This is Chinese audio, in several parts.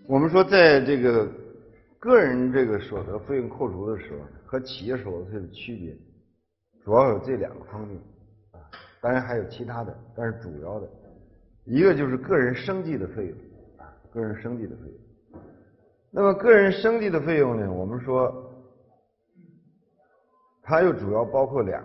我们说，在这个个人这个所得费用扣除的时候，和企业所得税的区别，主要有这两个方面啊，当然还有其他的，但是主要的一个就是个人生计的费用啊，个人生计的费用。那么个人生计的费用呢，我们说它又主要包括两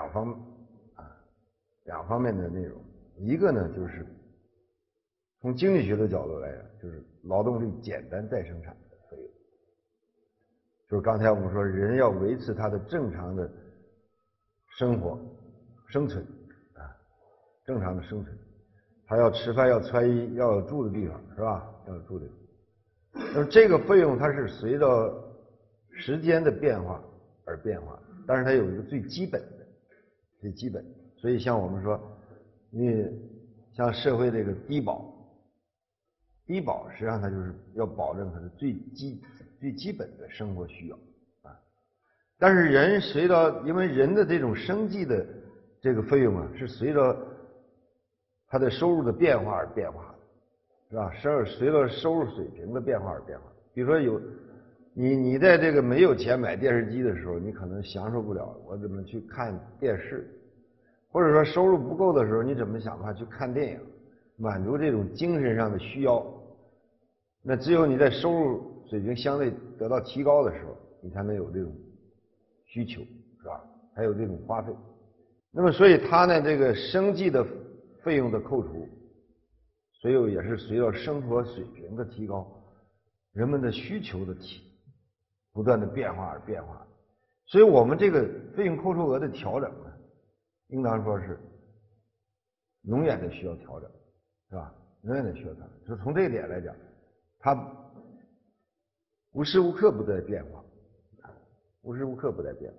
方面的内容，一个呢就是从经济学的角度来讲，就是劳动力简单再生产的费用，就是刚才我们说人要维持他的正常的生活生存啊，正常的生存，他要吃饭要穿衣要有住的地方是吧？要有住的地方。那么这个费用它是随着时间的变化而变化，但是它有一个最基本，所以像我们说，你像社会这个低保实际上它就是要保证它的最基本的生活需要啊。但是人随着因为人的这种生计的这个费用啊，是随着他的收入的变化而变化的，是吧？随着收入水平的变化而变化。比如说你在这个没有钱买电视机的时候，你可能享受不了我怎么去看电视，或者说收入不够的时候，你怎么想办法去看电影，满足这种精神上的需要。那只有你在收入水平相对得到提高的时候，你才能有这种需求，是吧？还有这种花费。那么所以它呢，这个生计的费用的扣除，随后也是随着生活水平的提高，人们的需求的不断的变化而变化。所以我们这个费用扣除额的调整呢，应当说是永远的需要调整，是吧？永远的需要调整。就从这一点来讲，它无时无刻不在变化，无时无刻不在变化。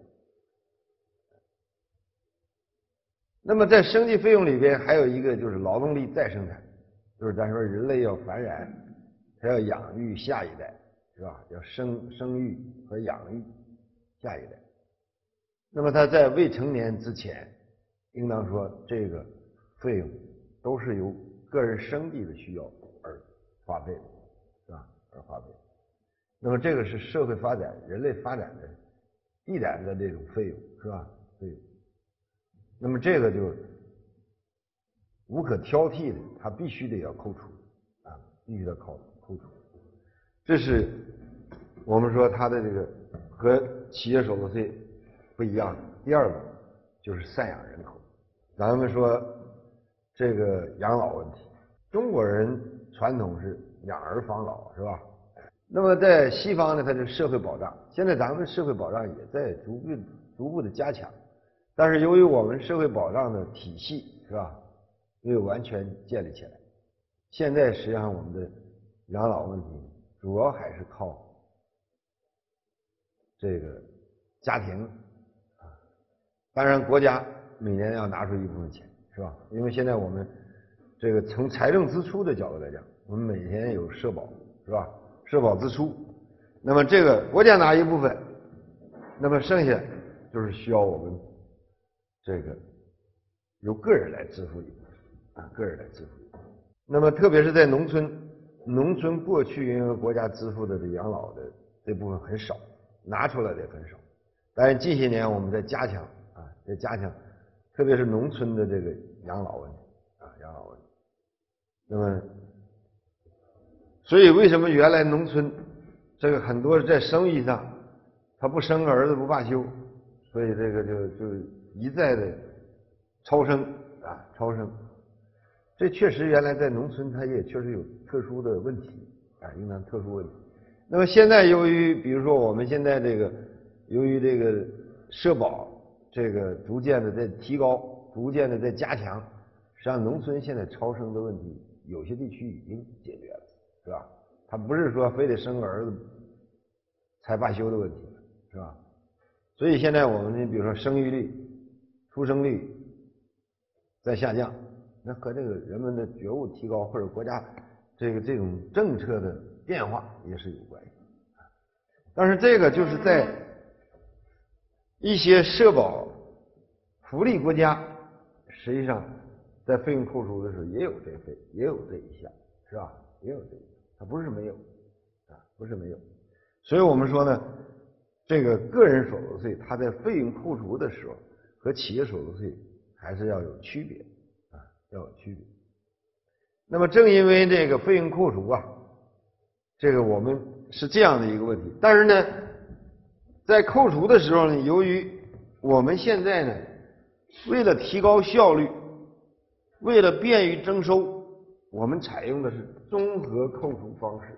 那么在生计费用里边还有一个就是劳动力再生产，就是咱说人类要繁衍，它要养育下一代，是吧？要生育和养育下一代。那么他在未成年之前，应当说这个费用都是由个人生计的需要而花费的，是吧？而花费。那么这个是社会发展、人类发展的必然的这种费用，是吧？费用。那么这个就无可挑剔的，它必须得要扣除啊，必须得扣除。这是我们说它的这个和企业所得税不一样的。第二个就是赡养人口。咱们说这个养老问题，中国人传统是养儿防老，是吧？那么在西方呢，它是社会保障。现在咱们社会保障也在逐步的加强，但是由于我们社会保障的体系，是吧，没有完全建立起来，现在实际上我们的养老问题主要还是靠这个家庭啊，当然国家每年要拿出一部分钱，是吧？因为现在我们这个从财政支出的角度来讲，我们每年有社保，是吧？社保支出，那么这个国家拿一部分，那么剩下就是需要我们这个由个人来支付一部分啊，个人来支付一部分。那么特别是在农村过去因为国家支付的这养老的这部分很少，拿出来的也很少。但是近些年我们在加强啊，特别是农村的这个养老问题啊，养老问题。那么，所以为什么原来农村这个很多在生育上他不生儿子不罢休，所以这个就一再的超生啊，超生。这确实原来在农村它也确实有特殊的问题啊，应当特殊问题。那么现在由于比如说我们现在这个由于这个社保这个逐渐的在提高，逐渐的在加强，实际上农村现在超生的问题有些地区已经解决了，是吧？它不是说非得生个儿子才罢休的问题，是吧？所以现在我们比如说生育率、出生率在下降，那和这个人们的觉悟提高或者国家这种政策的变化也是有关系。但是这个就是在一些社保福利国家，实际上在费用扣除的时候也有这一项，是吧？也有这一项，它不是没有。 不是没有。所以我们说呢，这个个人所得税它在费用扣除的时候和企业所得税还是要有区别啊，要有区别。那么正因为这个费用扣除啊，这个我们是这样的一个问题，但是呢，在扣除的时候呢，由于我们现在呢，为了提高效率，为了便于征收，我们采用的是综合扣除方式。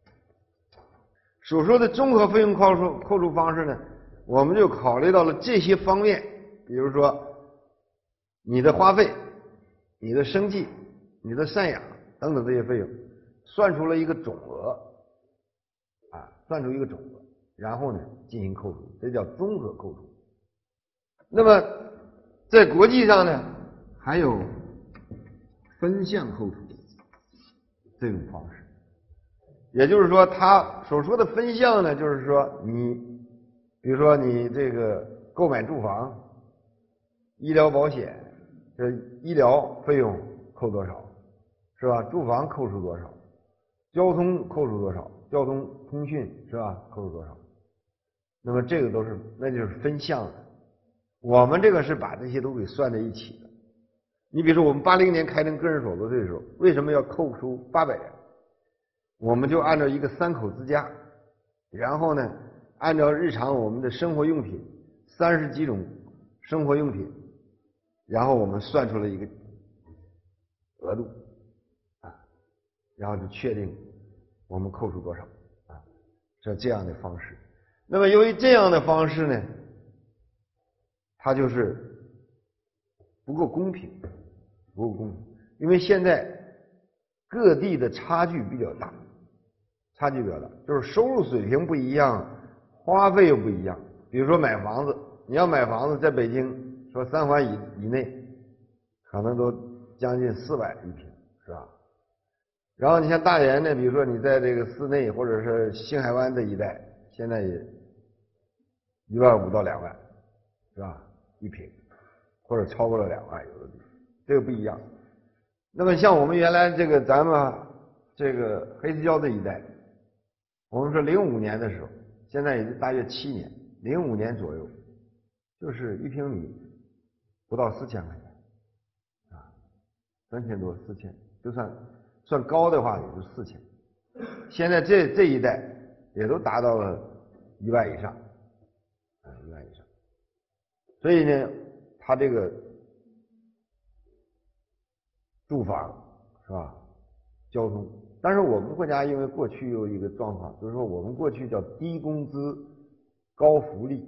所说的综合费用扣除方式呢，我们就考虑到了这些方面，比如说你的花费、你的生计、你的赡养等等这些费用，算出了一个总额，算出一个总额，然后呢进行扣除，这叫综合扣除。那么在国际上呢，还有分项扣除这种方式，也就是说，他所说的分项呢，就是说你，比如说你这个购买住房、医疗保险，这医疗费用扣多少，是吧？住房扣除多少？交通扣除多少？交通通讯是吧？扣除多少？那么这个都是，那就是分项的。我们这个是把这些都给算在一起的。你比如说，我们80年开征个人所得税的时候，为什么要扣除800元？我们就按照一个3口之家，然后呢，按照日常我们的生活用品30几种生活用品，然后我们算出了一个额度然后就确定我们扣除多少是这样的方式。那么由于这样的方式呢，它就是不够公平，因为现在各地的差距比较大，就是收入水平不一样，花费又不一样。比如说买房子，你要买房子，在北京说3环以内，可能都将近400一平，是吧？然后你像大连呢，比如说你在这个市内或者是星海湾这一带，现在也15000到2万，是吧？一平，或者超过了2万，有的地方，这个不一样。那么像我们原来这个咱们这个黑石礁这一带，我们说05年的时候，现在也是大约7年，05年左右，就是1平米不到4000块钱，3000多4000，就算高的话也就4000。现在这一带也都达到了1万以上，1万以上。所以呢，它这个住房是吧，交通，但是我们国家因为过去有一个状况，就是说我们过去叫低工资高福利，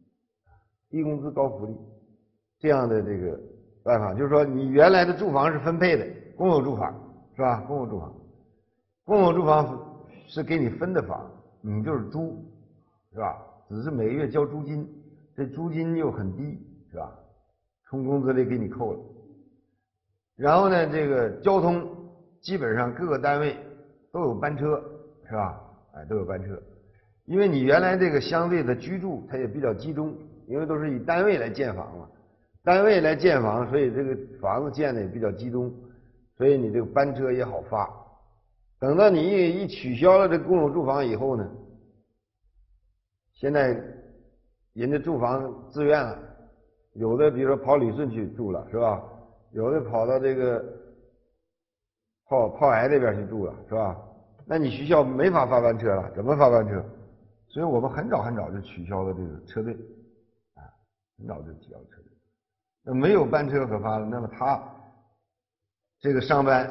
这样的这个办法，就是说你原来的住房是分配的，公有住房是吧？公有住房是给你分的房，你就是租是吧？只是每个月交租金，这租金又很低是吧？从工资里给你扣了。然后呢，这个交通基本上各个单位都有班车是吧？都有班车，因为你原来这个相对的居住它也比较集中，因为都是以单位来建房嘛，所以这个房子建的也比较集中，所以你这个班车也好发。等到你一取消了这公有住房以后呢，现在人家住房自愿了，有的比如说跑旅顺去住了是吧？有的跑到这个炮台那边去住了是吧？那你学校没法发班车了，怎么发班车？所以我们很早就取消了这个车队很早就取消了车队。那没有班车可发了，那么他这个上班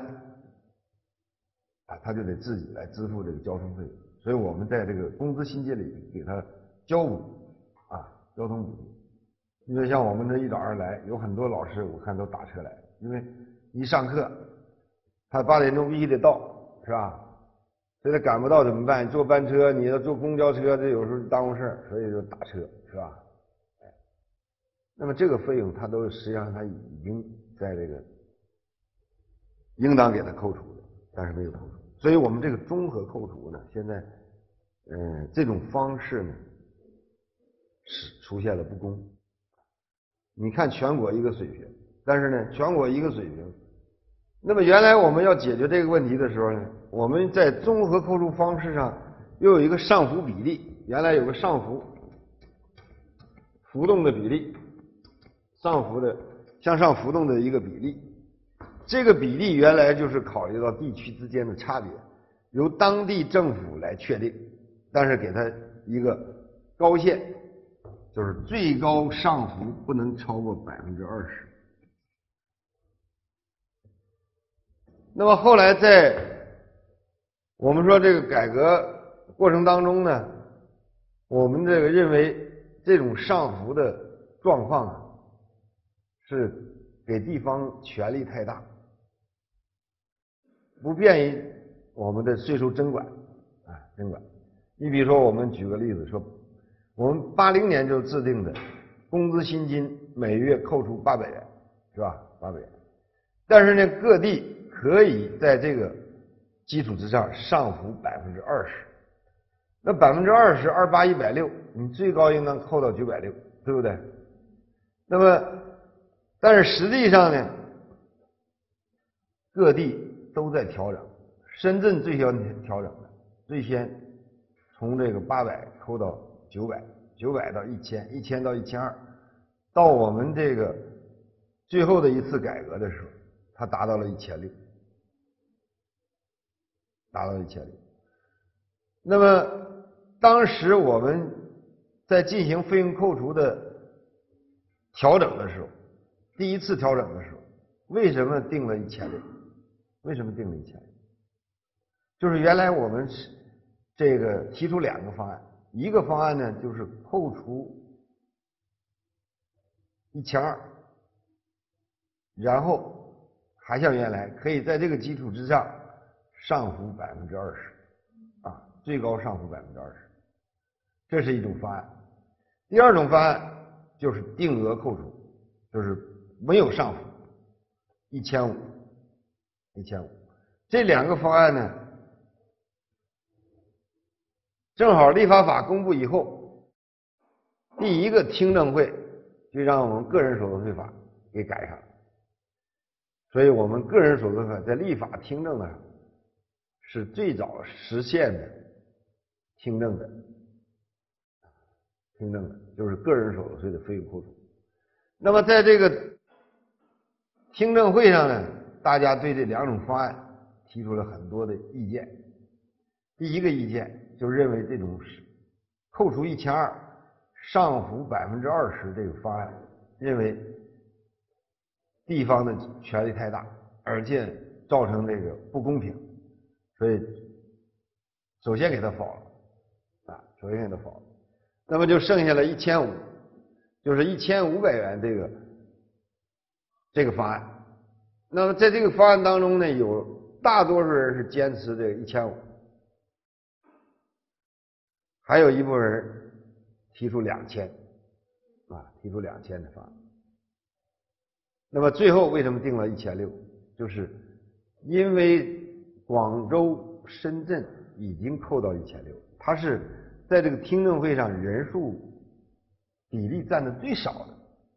他就得自己来支付这个交通费，所以我们在这个工资薪金里给他交补交通补贴。因为像我们这一早上来，有很多老师我看都打车来，因为一上课他8点钟必须得到是吧？所以他赶不到怎么办？坐班车，你要坐公交车，这有时候耽误事儿，所以就打车是吧？那么这个费用他都实际上他已经在这个应当给他扣除的，但是没有扣除。所以我们这个综合扣除呢，现在这种方式呢是出现了不公。你看全国一个水平，但是呢全国一个水平，那么原来我们要解决这个问题的时候呢，我们在综合扣除方式上又有一个上浮比例，原来有个上浮浮动的比例，向上浮动的一个比例。这个比例原来就是考虑到地区之间的差别，由当地政府来确定，但是给它一个高限，就是最高上浮不能超过20%。那么后来在我们说这个改革过程当中呢，我们这个认为这种上浮的状况啊，是给地方权力太大，不便于我们的税收征管啊征管。你比如说，我们举个例子说，我们80年就制定的工资薪金每月扣除800元，是吧？800元。但是呢，各地可以在这个基础之上上浮20%。那20%，28，160，你最高应当扣到960，对不对？那么，但是实际上呢，各地都在调整。深圳最先调整的，最先从这个800扣到900，900到1000，1000到1200，到我们这个最后的一次改革的时候，它达到了1600，达到了1600。那么当时我们在进行费用扣除的调整的时候，第一次调整的时候，为什么定了1600？为什么定了1600？就是原来我们是这个提出2个方案，一个方案呢就是扣除1200，然后还像原来可以在这个基础之上上浮20%，啊，最高上浮20%，这是一种方案。第二种方案就是定额扣除，就是没有上浮，1500。这2个方案呢，正好立法法公布以后，第一个听证会就让我们个人所得税法给改上了。所以我们个人所得税法在立法听证呢是最早实现的听证的，就是个人所得税的费用扣除。那么在这个听证会上呢，大家对这2种方案提出了很多的意见。第一个意见就认为这种扣除1200上浮20%这个方案，认为地方的权力太大，而且造成这个不公平，所以首先给他否了，啊，首先给他否了。那么就剩下了1500，就是1500元这个方案。那么在这个方案当中呢，有大多数人是坚持这个1500，还有一部分人提出2000，啊，提出2000的方案。那么最后为什么定了1600？就是因为广州、深圳已经扣到1600，它是在这个听证会上人数比例占的最少的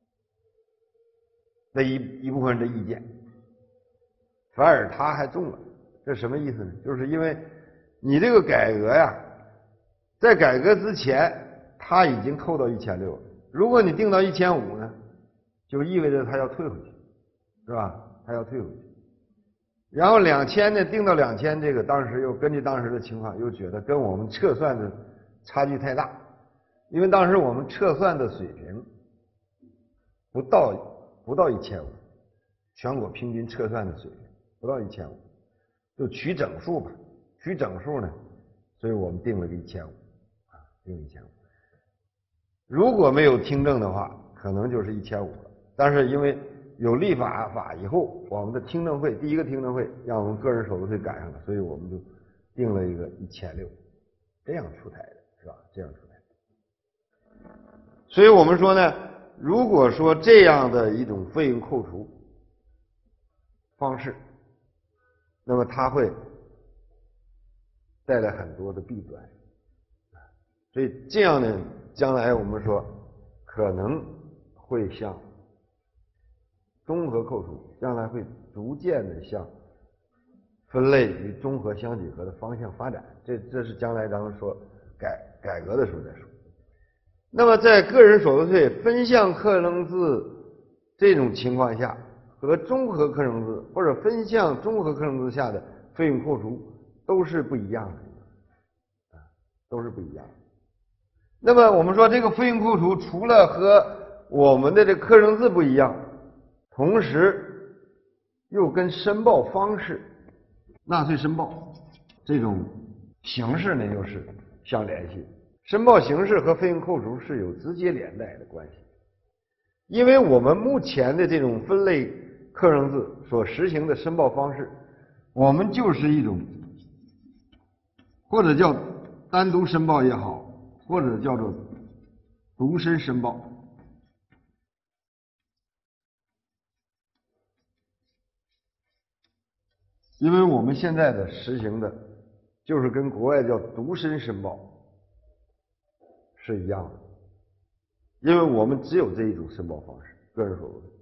那一部分人的意见，反而他还中了。这什么意思呢？就是因为你这个改革呀，在改革之前他已经扣到1600了，如果你定到1500呢，就意味着他要退回去，是吧？他要退回去。然后2000呢，定到2000，这个当时又根据当时的情况，又觉得跟我们测算的差距太大，因为当时我们测算的水平不到1500，全国平均测算的水平不到1500，就取整数吧，取整数呢，所以我们定了个1500，啊，定1500。如果没有听证的话，可能就是1500了。但是因为有立法以后，我们的听证会第一个听证会让我们个人所得税赶上了，所以我们就定了一个1600，这样出台的，是吧？这样出台的。所以我们说呢，如果说这样的一种费用扣除方式，那么它会带来很多的弊端。所以这样呢，将来我们说可能会向综合扣除，将来会逐渐的向分类与综合相结合的方向发展。这是将来咱们说改革的时候再说。那么在个人所得税分项课征制这种情况下，和综合课征制或者分项综合课征制下的费用扣除都是不一样的，都是不一样的。那么我们说这个费用扣除除了和我们的这个课征制不一样，同时又跟申报方式、纳税申报这种形式呢又是相联系的。申报形式和费用扣除是有直接连带的关系，因为我们目前的这种分类课征制所实行的申报方式，我们就是一种或者叫单独申报也好，或者叫做独身申报。因为我们现在的实行的就是跟国外叫独身申报是一样的，因为我们只有这一种申报方式，个人所得税。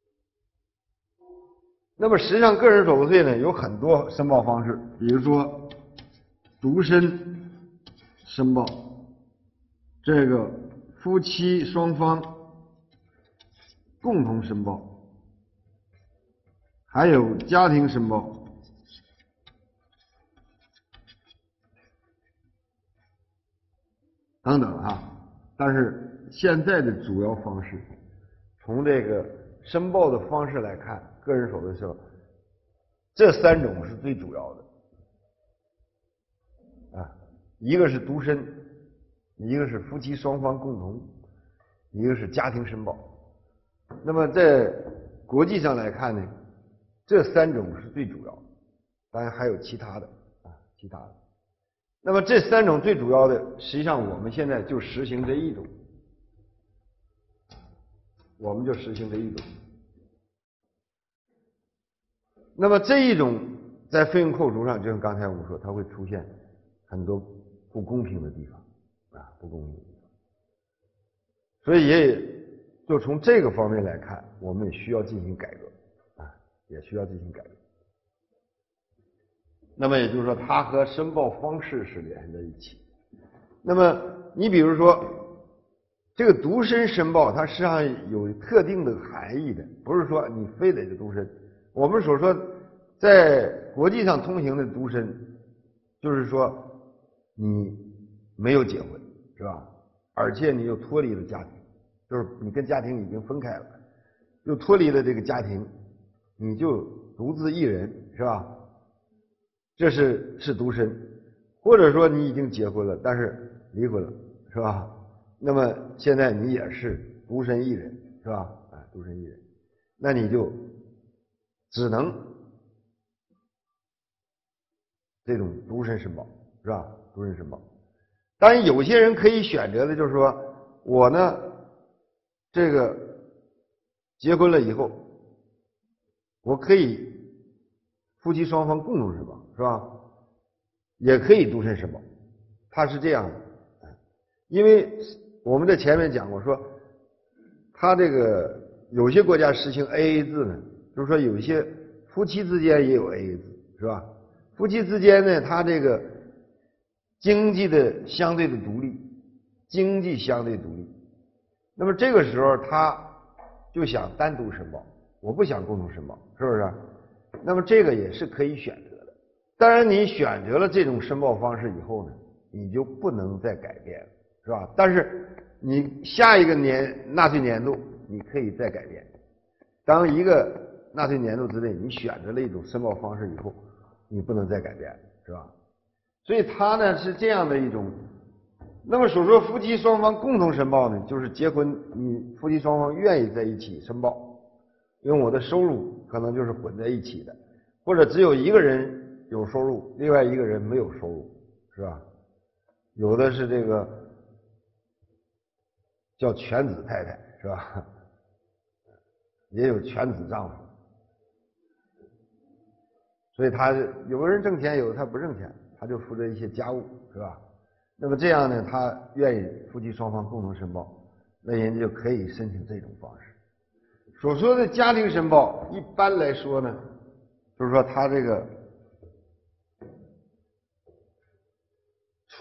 那么实际上个人所得税呢有很多申报方式，比如说独身申报，这个夫妻双方共同申报，还有家庭申报，等等啊。但是现在的主要方式，从这个申报的方式来看，个人所得税这三种是最主要的啊，一个是独身，一个是夫妻双方共同，一个是家庭申报。那么在国际上来看呢，这三种是最主要的，当然还有其他的啊，其他的。那么这三种最主要的，实际上我们现在就实行这一种，我们就实行这一种。那么这一种在费用扣除上，就像刚才我们说，它会出现很多不公平的地方啊，不公平的地方。所以也就从这个方面来看，我们也需要进行改革啊，也需要进行改革。那么也就是说，它和申报方式是联系在一起。那么你比如说，这个独身申报，它实际上有特定的含义的，不是说你非得是独身。我们所说在国际上通行的独身，就是说你没有结婚，是吧？而且你又脱离了家庭，就是你跟家庭已经分开了，又脱离了这个家庭，你就独自一人，是吧？这是独身。或者说你已经结婚了，但是离婚了，是吧？那么现在你也是独身一人，是吧？独身一人，那你就只能这种独身申报，是吧？独身申报。当然有些人可以选择的就是说，我呢这个结婚了以后，我可以夫妻双方共同申报，是吧？也可以独身申报。他是这样的，因为我们在前面讲过，说他这个有些国家实行 AA 制呢，就是说有一些夫妻之间也有 AA 制，是吧？夫妻之间呢，他这个经济的相对的独立，经济相对独立，那么这个时候他就想单独申报，我不想共同申报，是不是？那么这个也是可以选择的。当然你选择了这种申报方式以后呢，你就不能再改变了，是吧？但是你下一个纳税年度你可以再改变。当一个纳税年度之内你选择了一种申报方式以后，你不能再改变，是吧？所以它呢是这样的一种。那么所说夫妻双方共同申报呢，就是结婚你夫妻双方愿意在一起申报，因为我的收入可能就是混在一起的，或者只有一个人有收入，另外一个人没有收入，是吧？有的是这个叫全子太太，是吧？也有全子丈夫，所以他有的人挣钱，有的他不挣钱，他就负责一些家务，是吧？那么这样呢，他愿意夫妻双方共同申报，那人家就可以申请这种方式。所说的家庭申报，一般来说呢，就是说他这个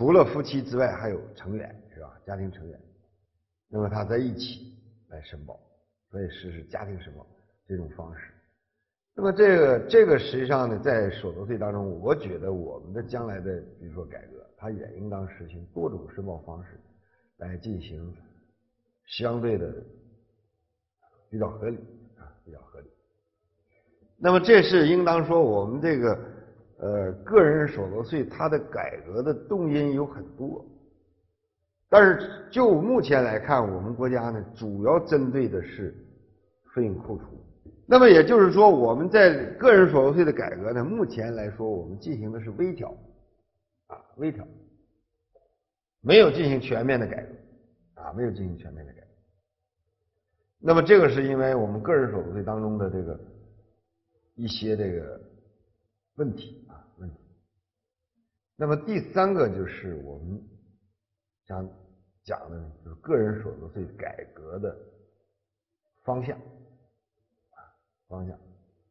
除了夫妻之外还有成员，是吧？家庭成员，那么他在一起来申报，所以实施家庭申报这种方式。那么这个实际上呢，在所得税当中，我觉得我们的将来的比如说改革，它也应当实行多种申报方式来进行相对的比较合理啊，比较合理。那么这是应当说我们这个个人所得税它的改革的动因有很多，但是就目前来看，我们国家呢主要针对的是费用扣除。那么也就是说，我们在个人所得税的改革呢，目前来说我们进行的是微调，啊，微调，没有进行全面的改革，啊，没有进行全面的改革。那么这个是因为我们个人所得税当中的这个一些这个问题啊问题。那么第三个就是我们想讲的就是个人所得税改革的方向啊方向。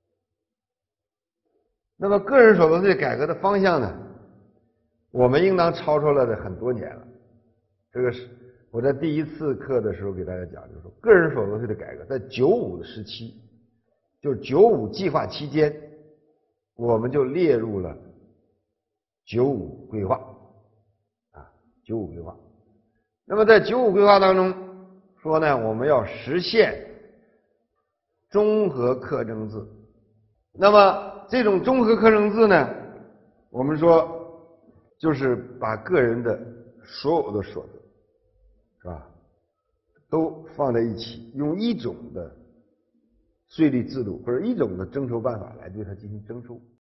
那么个人所得税改革的方向呢，我们应当抄出来的很多年了。这个是我在第一次课的时候给大家讲，就是说个人所得税的改革在95的时期，就是95计划期间，我们就列入了95规划啊，95规划。那么在95规划当中说呢，我们要实现综合课征制。那么这种综合课征制呢，我们说就是把个人的所有的所得，是吧，都放在一起，用一种的税率制度或者一种的征收办法来对它进行征收。